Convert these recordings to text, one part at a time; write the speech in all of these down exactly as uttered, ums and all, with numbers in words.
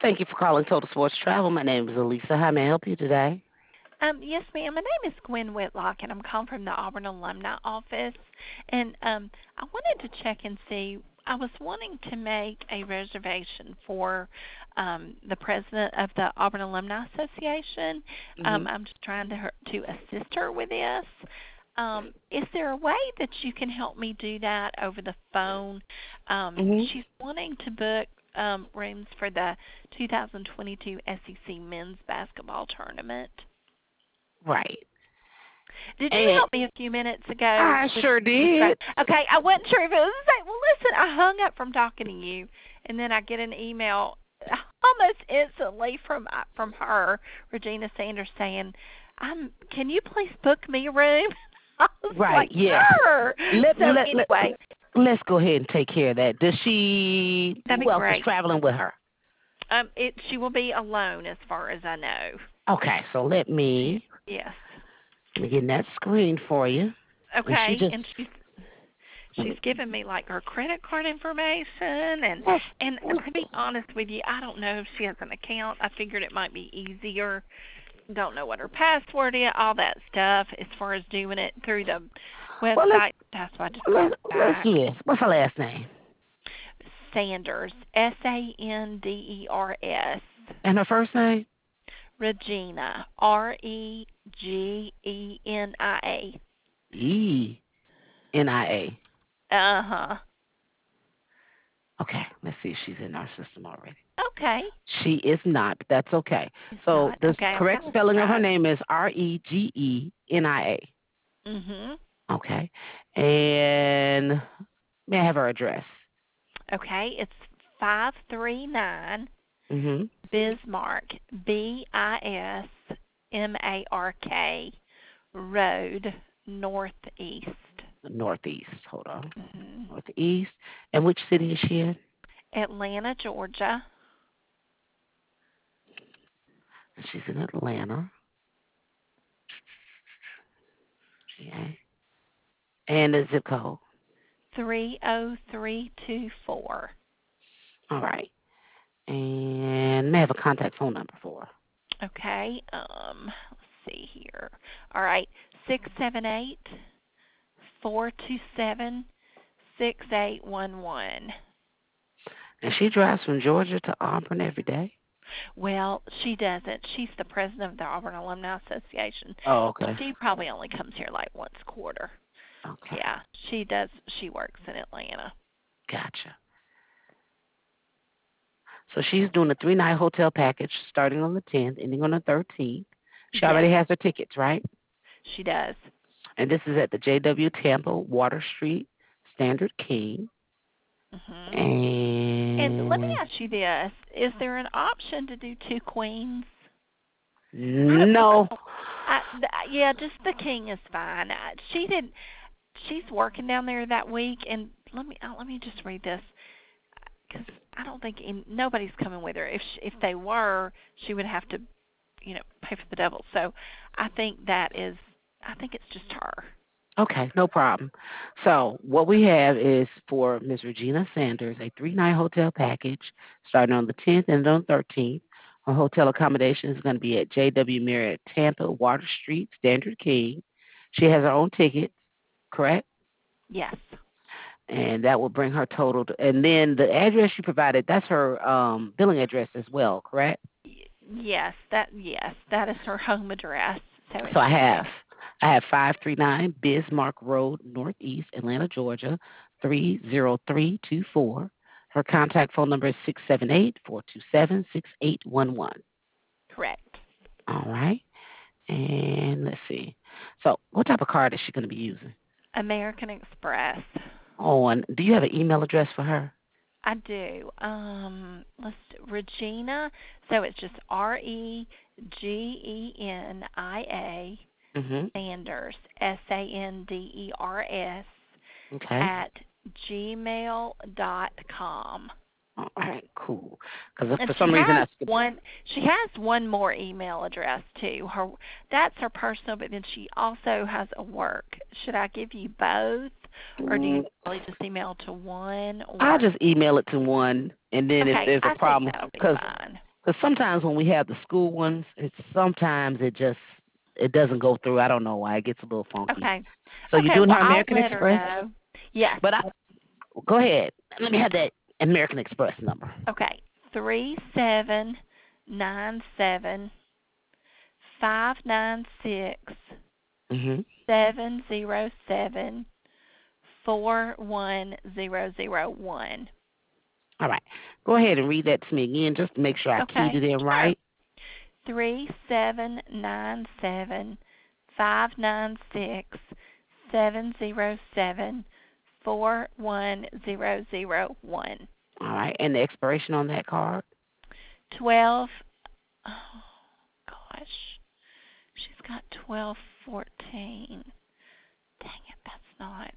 Thank you for calling Total Sports Travel. My name is Elisa. How may I help you today? Um, yes, ma'am. My name is Gwen Whitlock, and I'm calling from the Auburn Alumni Office. And um, I wanted to check and see. I was wanting to make a reservation for um, the president of the Auburn Alumni Association. Mm-hmm. Um, I'm just trying to her, to assist her with this. Um, is there a way that you can help me do that over the phone? Um, Mm-hmm. she's wanting to book um, rooms for the two thousand twenty-two S E C Men's Basketball Tournament. Right. Did you And help me a few minutes ago I with sure describe? did. Okay, I wasn't sure if it was the same. Well, listen, I hung up from talking to you, and then I get an email almost instantly from uh, from her, Regina Sanders, saying, "Um, can you please book me a room?" I was Right, like, yes. "Sure." Let, So let, let, anyway, let's go ahead and take care of that. Does she, that'd be who else is great. traveling with her? Um, it she will be alone as far as I know. Okay, so let me, Yes. let me get in that screen for you. And she Okay, just, and she's she's given me like her credit card information and that's, and to be honest with you, I don't know if she has an account. I figured it might be easier. Don't know what her password is, all that stuff as far as doing it through the well, let's, website. That's why I just called let's, let's back. do this. What's her last name? Sanders, S A N D E R S. And her first name? Regina, R E G E N I A. E N I A. Uh huh. Okay, let's see if she's in our system already. Okay. She is not, but that's okay. It's So not. the Okay, I'm correct kind of spelling of her surprised. name is R E G E N I A. Mhm. Okay. And may I have her address? Okay, it's five three nine Mm-hmm. Bismarck, B I S M A R K Road, Northeast. Northeast. Hold on. hmm Northeast. And which city is she in? Atlanta, Georgia. She's in Atlanta. Okay. And the zip code. three oh three two four. All right. And may I have a contact phone number for her? Okay, um, let's see here. All right, six seven eight four two seven six eight one one. And she drives from Georgia to Auburn every day? Well, she doesn't. She's the president of the Auburn Alumni Association. Oh, okay. She probably only comes here like once a quarter. Okay. Yeah, she does. She works in Atlanta. Gotcha. So she's doing a three night hotel package starting on the tenth, ending on the thirteenth. She Yes, already has her tickets, right? she does. And this is at the J W Tampa, Water Street, Standard King. Mhm. And let me And ask you this: is there an option to do two queens? I don't no. know. I, th- yeah, just the king is fine. I, she did. She's working down there that week, and let me uh, let me just read this because I don't think in, nobody's coming with her. If she, if they were, she would have to, you know, pay for the double. So I think that is. I think it's just her. Okay, no problem. So what we have is for Miss Regina Sanders, a three night hotel package starting on the tenth and on the thirteenth. Her hotel accommodation is going to be at J W Marriott Tampa, Water Street, Standard King. She has her own tickets, correct? Yes. And that will bring her total. To, and then the address you provided, that's her um, billing address as well, correct? Y- Yes, that yes, that is her home address. So it's So I just have I have five three nine Bismarck Road, Northeast, Atlanta, Georgia, three zero three two four. Her contact phone number is six seven eight four two seven six eight one one. correct. All right. And let's see. So what type of card is she going to be using? American Express. Oh, and do you have an email address for her? I do. Um, let's Regina. So it's just R E G E N I A Mm-hmm. Sanders S A N D E R S Okay. at gmail dot com. All right, cool. Because And for she some reason has I skipped. one. She has one more email address too. Her that's her personal, but then she also has a work. Should I give you both, or do you Mm, really just email to one? I'll Or just email it to one, and then if okay, there's a I think problem, that'll be because fine. Because sometimes when we have the school ones, it's sometimes it just it doesn't go through. I don't know why it gets a little funky. Okay. So you're Okay, doing well, her I'll American let her Express, know. Yes. but I go ahead. Let me have that American Express number. Okay. Three seven nine seven five nine six Mhm. seven zero seven four one zero zero one. All right. Go ahead and read that to me again, just to make sure I keyed Okay. it in Sure. right. Three seven nine seven five nine six seven zero seven four one zero zero one. All right. And the expiration on that card. Twelve. Oh gosh, she's got twelve fourteen. Dang it, that's not.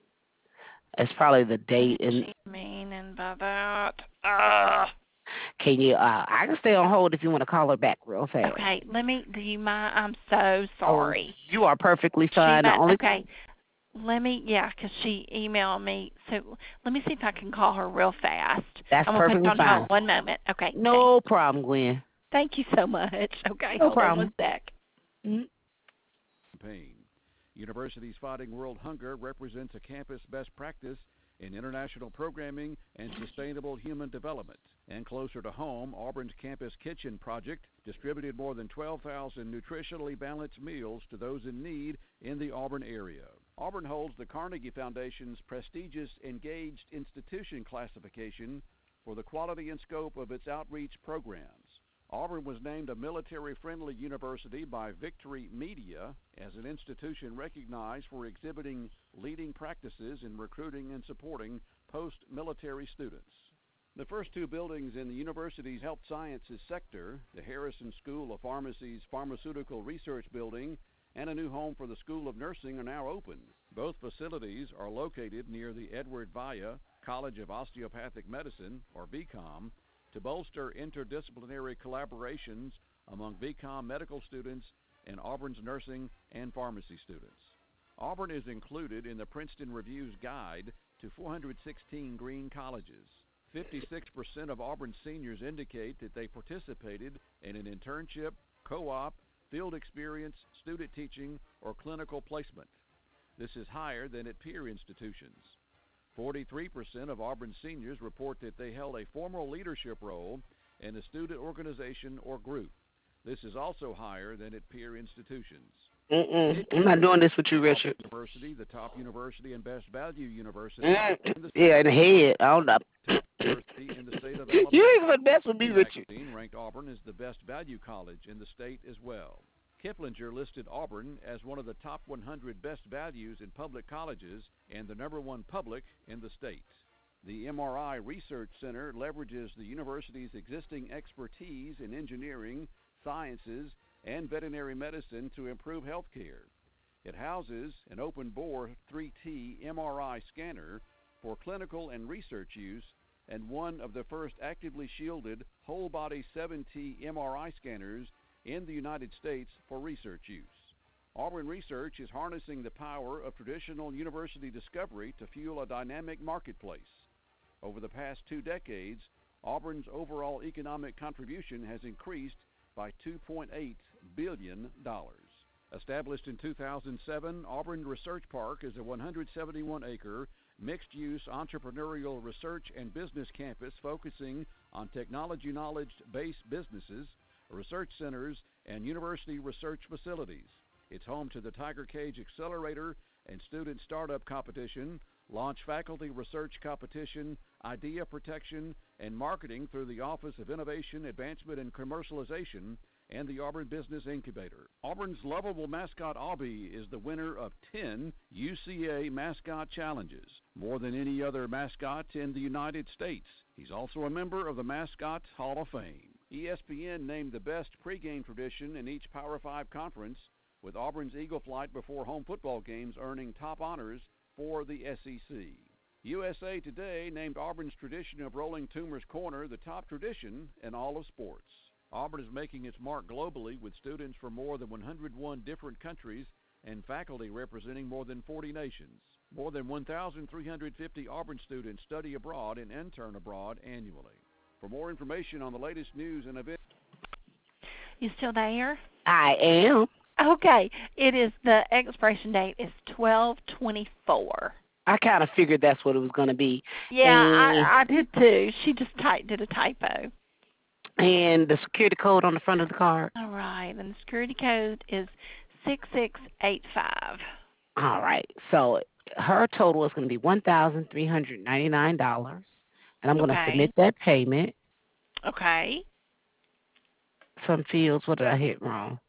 It's probably the What date. is And she meaning by that? Ah. can you? Uh, I can stay on hold if you want to call her back real fast. Okay, let me. Do you mind? I'm so Oh, sorry. you are perfectly She fine. The might. only Okay, let me. Yeah, 'cause she emailed me. So let me see if I can call her real fast. that's I'm gonna put you perfectly on fine. hold one moment. Okay, thanks. No problem, Gwen. Thank you so much. Okay, No hold on one problem. sec. Mhm. Campaign. Universities Fighting World Hunger represents a campus best practice in international programming and sustainable human development. And closer to home, Auburn's Campus Kitchen Project distributed more than twelve thousand nutritionally balanced meals to those in need in the Auburn area. Auburn holds the Carnegie Foundation's prestigious Engaged Institution classification for the quality and scope of its outreach programs. Auburn was named a military-friendly university by Victory Media as an institution recognized for exhibiting leading practices in recruiting and supporting post-military students. The first two buildings in the university's health sciences sector, the Harrison School of Pharmacy's Pharmaceutical Research Building and a new home for the School of Nursing, are now open. Both facilities are located near the Edward Via College of Osteopathic Medicine, or V COM, to bolster interdisciplinary collaborations among V COM medical students and Auburn's nursing and pharmacy students. Auburn is included in the Princeton Review's guide to four hundred sixteen green colleges. fifty-six percent of Auburn seniors indicate that they participated in an internship, co-op, field experience, student teaching, or clinical placement. This is higher than at peer institutions. forty-three percent of Auburn seniors report that they held a formal leadership role in a student organization or group. This is also higher than at peer institutions. Mm-mm. I'm not doing this with you, Richard. University, the top university and best value university Mm. in the Yeah, in the head. I don't know. top university in the state of Alabama. You ain't gonna mess with me, Richard. Magazine ranked Auburn as the best value college in the state as well. Kiplinger listed Auburn as one of the top one hundred best values in public colleges and the number one public in the state. The M R I Research Center leverages the university's existing expertise in engineering, sciences, and veterinary medicine to improve health care. It houses an open-bore three T M R I scanner for clinical and research use and one of the first actively shielded whole-body seven T M R I scanners in the United States for research use. Auburn Research is harnessing the power of traditional university discovery to fuel a dynamic marketplace. Over the past two decades, Auburn's overall economic contribution has increased by two point eight billion dollars. Established in two thousand seven, Auburn Research Park is a one hundred seventy-one acre mixed-use entrepreneurial research and business campus focusing on technology knowledge-based businesses, research centers, and university research facilities. It's home to the Tiger Cage Accelerator and Student Startup Competition, launch faculty research competition, idea protection, and marketing through the Office of Innovation, Advancement, and Commercialization, and the Auburn Business Incubator. Auburn's lovable mascot Aubie is the winner of ten U C A Mascot Challenges, more than any other mascot in the United States. He's also a member of the Mascot Hall of Fame. E S P N named the best pregame tradition in each Power Five conference, with Auburn's Eagle Flight before home football games earning top honors for the S E C. U S A Today named Auburn's tradition of rolling Toomer's Corner the top tradition in all of sports. Auburn is making its mark globally with students from more than one hundred one different countries and faculty representing more than forty nations. More than one thousand three hundred fifty Auburn students study abroad and intern abroad annually. For more information on the latest news and events, You still there? I am. Okay. It is the expiration date is twelve twenty four. I kind of figured that's what it was going to be. Yeah, And I I did too. She just typed did a typo. and the security code on the front of the card. All right, and the security code is six six eight five. All right. So her total is going to be one thousand three hundred ninety nine dollars, and I'm going to Okay. submit that payment. Okay. Some fields. What did I hit wrong?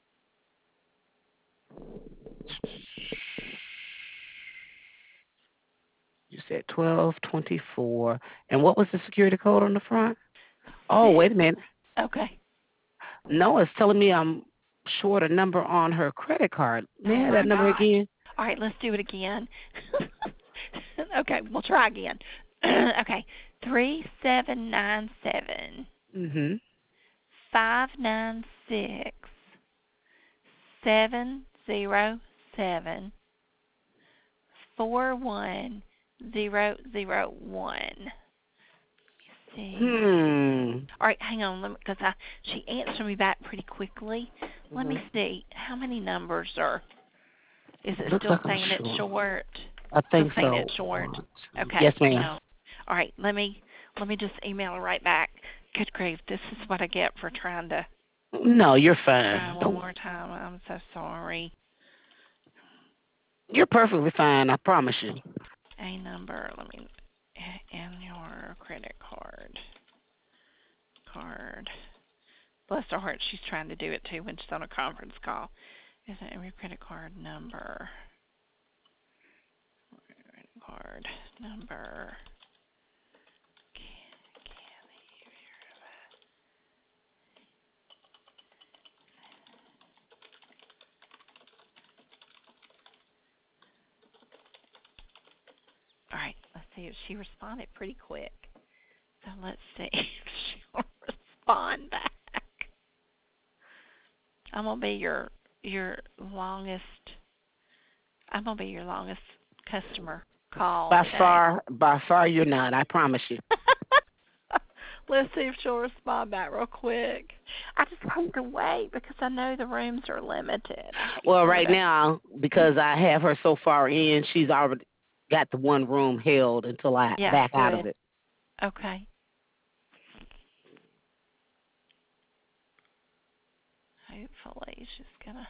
You said twelve twenty four, and what was the security code on the front? Oh, Six. wait a minute. Okay. No, it's telling me I'm short a number on her credit card. May I Oh have my that number gosh. again? All right, let's do it again. Okay, we'll try again. Okay. Three seven nine seven Mhm. five nine six seven zero seven four one zero zero one. See. Hmm. All right, hang on, because I she answered me back pretty quickly. Let me Mhm. see how many numbers are. Is it Looks still like I'm saying it's short. short? I Still think saying so. it's short. One, two. Okay, Yes, hang ma'am. on. All right, let me let me just email her right back. Good grief, this is what I get for trying to No, you're fine. try one Don't. more time. I'm so sorry. You're perfectly fine. I promise you. A number. Let me and your credit card. Card. Bless her heart, she's trying to do it too when she's on a conference call. Is it your credit card number? Credit card number. All right, let's see if she responded pretty quick. So let's see if she'll respond back. I'm gonna be your your longest. I'm gonna be your longest customer call By today. far, by far, you're not. I promise you. Let's see if she'll respond back real quick. I just hate to wait because I know the rooms are limited. I hate Well, for right to- now, because I have her so far in, she's already got the one room held until I Yeah, back out of good. it. Okay. Hopefully she's gonna.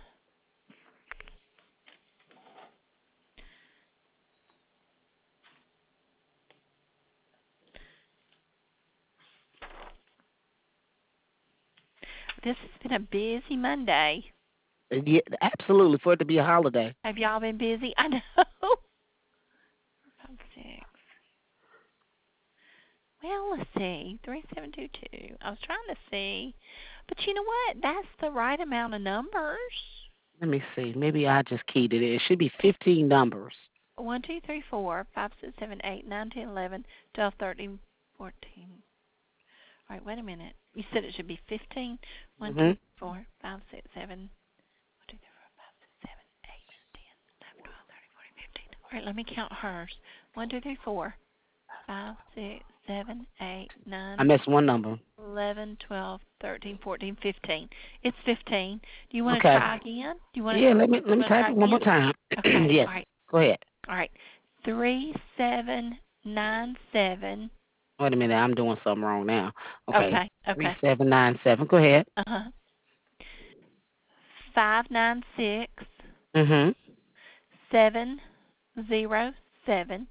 This has been a busy Monday. Yeah, absolutely, for it to be a holiday. Have y'all been busy? I know. Five, six. Well, let's see. Three seven two two. I was trying to see, but you know what? That's the right amount of numbers. Let me see. Maybe I just keyed it in. It should be fifteen numbers. One, two, three, four, five, six, seven, eight, nine, ten, eleven, twelve, thirteen, fourteen. All right, wait a minute. You said it should be fifteen. One, two, Mhm. four, five, six, seven. One, two, three, four, five, six, seven, eight, ten, eleven, twelve, thirteen, fourteen, fifteen. All right, let me count hers. One, two, three, four, five, six, seven, eight, I nine, missed one number. eleven, twelve, thirteen, fourteen, fifteen. It's fifteen. Do you want to Okay. try again? Do you want to? Yeah, let me let me Want to type try it one more again? time. Okay. Yes. All right. Go ahead. All right. Three seven nine seven. Wait a minute. I'm doing something wrong now. Okay. Okay. Three Okay. seven nine seven. Go ahead. Uh huh. Five nine six Mhm. seven zero seven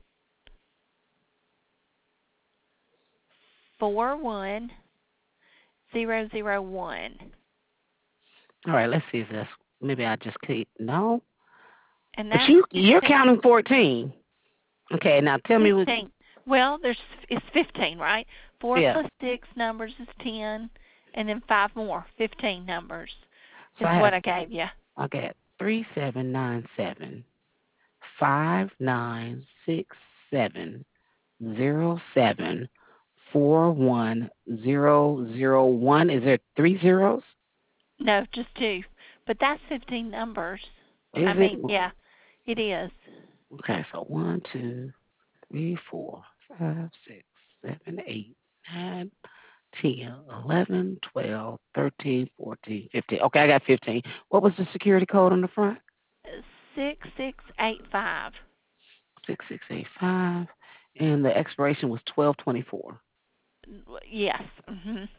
four one zero zero one. All right. Let's see if this. Maybe I just keep no. And But that's you you're fifteen. counting fourteen. Okay. Now tell me what. Fifteen. Well, there's it's fifteen, right? Four Yeah. plus six numbers is ten, and then five more, fifteen numbers So is I have. what I gave you. I got three seven nine seven five nine six seven zero seven four one zero zero one. Is there three zeros? No, just two, but that's fifteen numbers. Is I it? mean, yeah, it is. Okay, so one, two, three, four, five, six, seven, eight, nine. ten, eleven, twelve, thirteen, fourteen, fifteen. Okay, I got fifteen. What was the security code on the front? Six six eight five. six six eight five. And the expiration was twelve twenty-four. Yes. Mhm.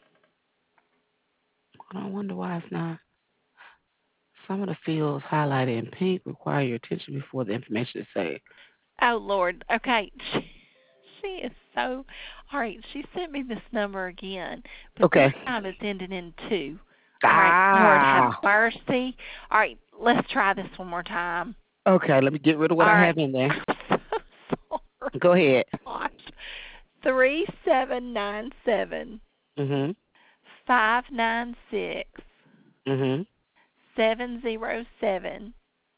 I wonder why it's not. Some of the fields highlighted in pink require your attention before the information is saved. Oh Lord. Okay. She is so all right. She sent me this number again, but Okay. this time it's ending in two. All right. Lord Ah. have mercy. All right. Let's try this one more time. Okay, let me get rid of what All I right. have in there. I'm so sorry. Go ahead. Gosh. Three seven nine seven Mhm. five nine six Mhm. seven zero seven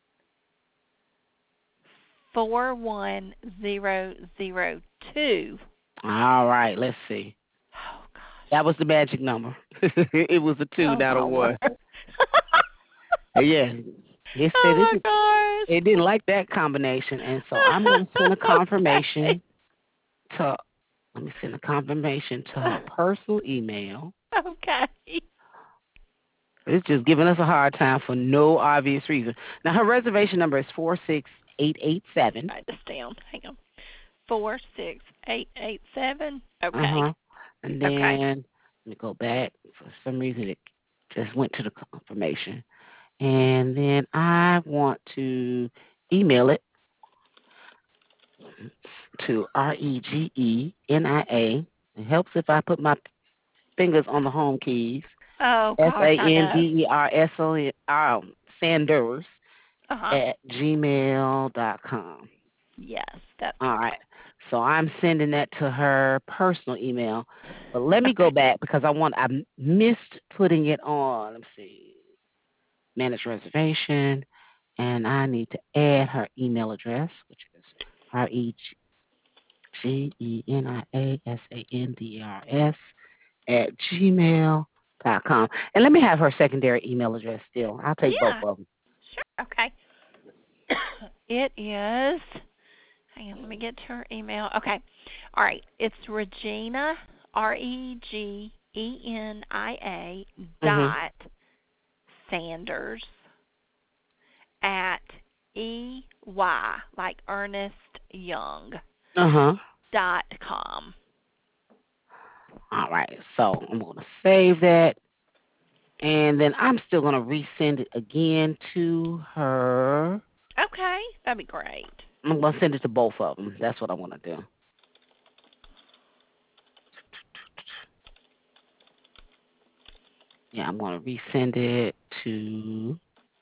four one zero zero two. All right, let's see. Oh gosh. That was the magic number. It was a two, Oh not my a one. word. Yeah. It said Oh it, my gosh. it didn't like that combination, and so I'm going to send a confirmation to. Let me send a confirmation to her personal email. Okay. It's just giving us a hard time for no obvious reason. Now her reservation number is four six eight eight seven. Write this down. Hang on. Four six eight eight seven. Uh Okay. huh. And then Okay. let me go back. For some reason, it just went to the confirmation. And then I want to email it to R E G E N I A. It helps if I put my fingers on the home keys. Oh S gosh, A I N D know. E R S O N um, Sanders Uh huh. at gmail dot com. Yes, that's All correct. right. So I'm sending that to her personal email. But let me go Okay. back because I want I missed putting it on. Let's see. Manage reservation. And I need to add her email address, which is R E G E N I A S A N D E R S at gmail dot com. And let me have her secondary email address still. I'll take both Yeah. of them. Sure. Okay. It is. Hang on, let me get to her email. Okay. All right. It's Regina, R E G E N I A Mhm. dot Sanders at E Y, like Ernest Young, Uh huh. dot com. All right. So I'm gonna save that, and then I'm still gonna resend it again to her. Okay. That'd be great. I'm gonna send it to both of them. That's what I want to do. Yeah, I'm gonna resend it to.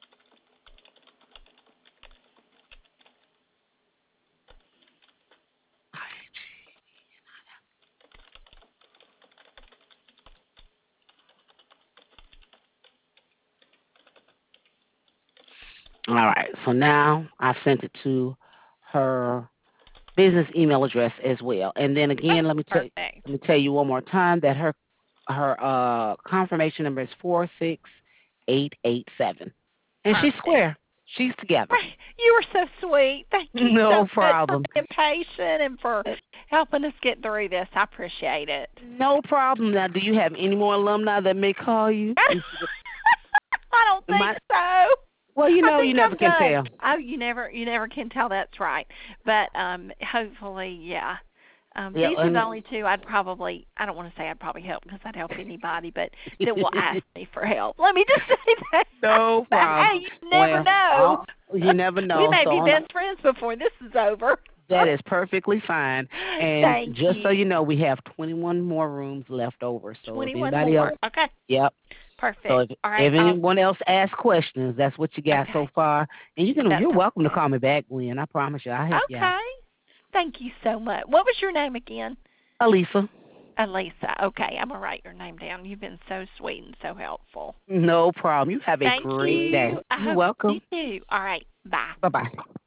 All right. So now I've sent it to her business email address as well. And then Oh, again, let me tell perfect. let me tell you one more time that her her uh confirmation number is four six eight eight seven, and she's Perfect. square. She's together. You were so sweet. Thank you so No much for problem. being patient and for helping us get through this. I appreciate it. No problem. Now, do you have any more alumni that may call you? I don't think My, so. well, you I know, you think never I'm can done. tell. Oh, you never, you never can tell. That's right. But um, hopefully, yeah. Um, Yeah, these are and, the only two I'd probably. I don't want to say I'd probably help because I'd help anybody, but that will ask me for help. Let me just say that. no But problem. hey, you never Well, know. I'll, you never We know. may So be on, best friends before this is over. that is perfectly fine. And Thank just so you. you know, we have twenty-one more rooms left over. So if Twenty-one anybody else, more. Okay. yep. So Perfect. if, All right. if I'll, anyone else asks questions, that's what you got so okay. far. And you can, That you're sounds welcome to good. call me back, Gwen. I promise you, I'll help you out. Okay. Thank you so much. What was your name again? Alisa. Elisa. Okay, I'm gonna write your name down. You've been so sweet and so helpful. No problem. You have a Thank great day. you. I You're hope you welcome. too. All right. Bye. Bye bye.